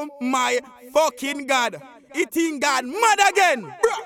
my fucking God. It ain't God mad again.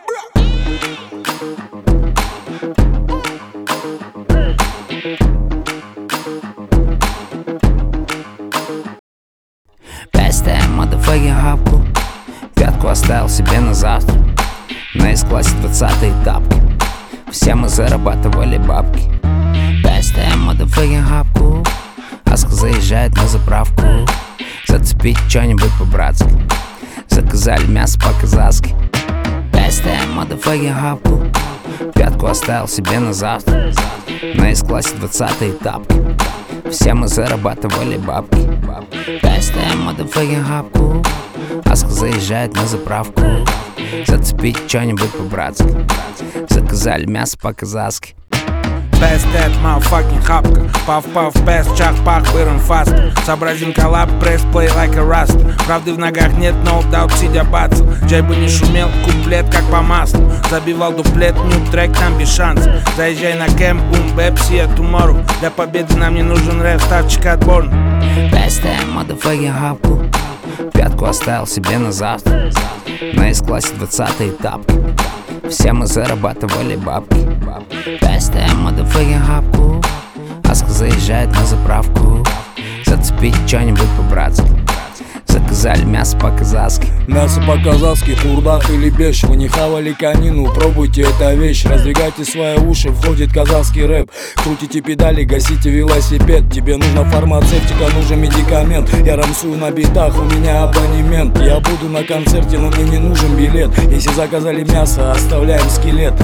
Пестаем motherfucking хапку. Пятку оставил себе на завтра. На S-классе 20-й тапки. Все мы зарабатывали бабки. Пестаем motherfucking хапку. Аска заезжает на заправку. Зацепить что-нибудь по-братски. Заказали мясо по-казахски. Пестаем motherfucking хапку. Пятку оставил себе на завтра. На S-классе 20-й тапки. Все мы зарабатывали бабки. Пестаем motherfucking хапку. Аска заезжает на заправку. Зацепить что-нибудь по-братски. Заказали мясо по-казахски. Best that motherfucking хапка. Пав-пав, best, чах-пах, вырон фаст. Сообразим коллаб, пресс-плей like a rust. Правды в ногах нет, no doubt, сидя бацал. Джей бы не шумел, куплет как по маслу. Забивал дуплет, нью трек, там без шансов. Заезжай на кэмп, бум, бэп, see you tomorrow. Для победы нам не нужен рэп, ставчик отборный. Best that motherfucking хапку. Пятку оставил себе на завтра. На S-классе 20-й тапки. Все мы зарабатывали бабки. Пестаем motherfucking хапку. Аска заезжает на заправку. Зацепить что-нибудь по-братски. Заказали мясо по-казахски. Мясо по-казахски, курдак или беш. Вы не хавали конину, пробуйте, это вещь. Раздвигайте свои уши, входит казахский рэп. Крутите педали, гасите велосипед. Тебе нужна фармацевтика, нужен медикамент. Я рамсую на битах, у меня абонемент. Я буду на концерте, но мне не нужен билет. Если заказали мясо, оставляем скелет.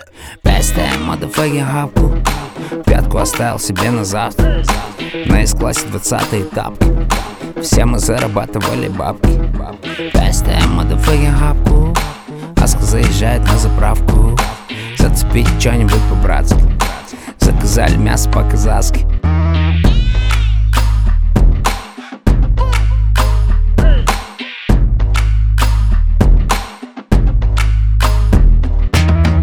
Пестаем motherfucking хапку. Пятку оставил себе на завтра. На S-классе 20-й тапки. Все мы зарабатывали бабки. Пестаем motherfucking хапку. Аска заезжает на заправку. Зацепить что-нибудь по-братски. Заказали мясо по-казахски.